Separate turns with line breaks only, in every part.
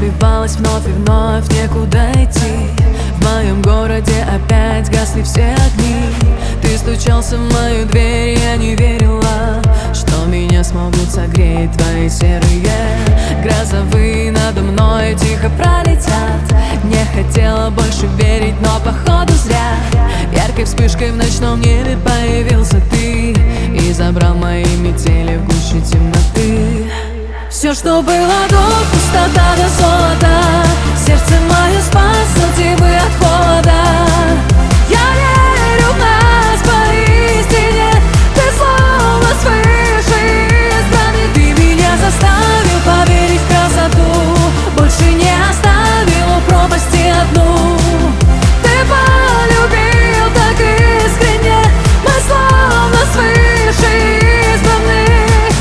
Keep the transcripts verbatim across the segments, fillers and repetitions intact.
разбивалась вновь и вновь, некуда идти. В моем городе опять гасли все огни. Ты стучался в мою дверь, я не верила, что меня смогут согреть твои серые грозовые надо мной тихо пролетят. Не хотела больше верить, но походу зря. Яркой вспышкой в ночном небе появился ты и забрал мои метели в гуще темноты. Все, что было до, пустота до золота. Сердце мое спасал тьмы от холода. Я верю в нас поистине. Ты словно свыше избранный. Ты меня заставил поверить в красоту. Больше не оставил у пропасти одну. Ты полюбил так искренне. Мы словно свыше избранный.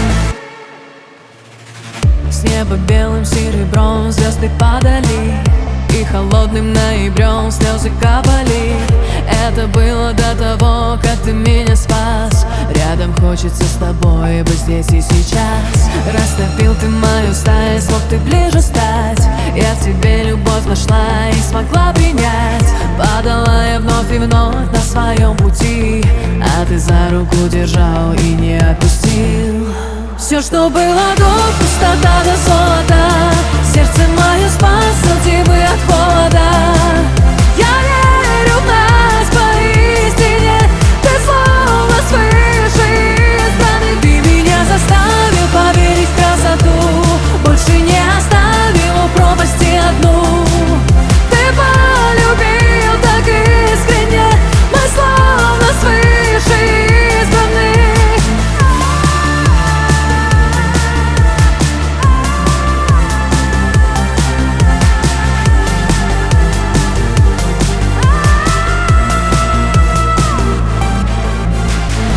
С неба белым серебром звезды падали, и холодным ноябрем слезы капали. Это было до того, как ты меня спас. Рядом хочется с тобой быть здесь и сейчас. Растопил ты мою стаю, смог ты ближе стать. Я в тебе любовь нашла и смогла принять. Падала я вновь и вновь на своем пути, а ты за руку держал и не отпустил. Все, что было до, пустота до золота. Сердце мое спасал тьмы от холода. Я верю в нас поистине. Ты словно свыше избранный. Ты меня заставил поверить в красоту. Больше не оставил у пропасти одну. Ты полюбил так искренне. Мы словно свыше избранный.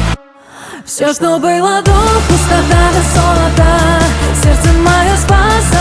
Все, что было до, пустота до золота. Сердце мое спас